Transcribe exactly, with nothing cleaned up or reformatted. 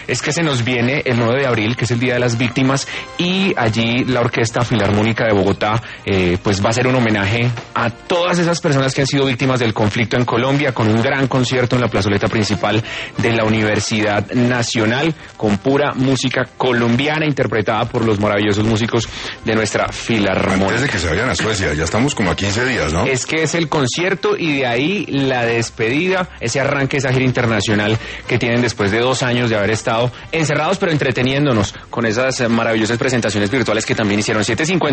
es que se nos viene el nueve de abril, que es el Día de las Víctimas, y allí la Orquesta Filarmónica de Bogotá eh, pues va a hacer un homenaje a todas esas personas que han sido víctimas del conflicto en Colombia, con un gran concierto en la plazoleta principal de la Universidad Nacional, con pura música colombiana interpretada por los maravillosos músicos de nuestra Filarmónica. Antes de que se vayan a Suecia, ya estamos como a quince días, ¿no? Es que es el concierto y de ahí la despedida, ese arranque, esa gira internacional que tienen después de dos años de haber estado encerrados pero entreteniéndonos con esas maravillosas presentaciones virtuales que también hicieron. siete cincuenta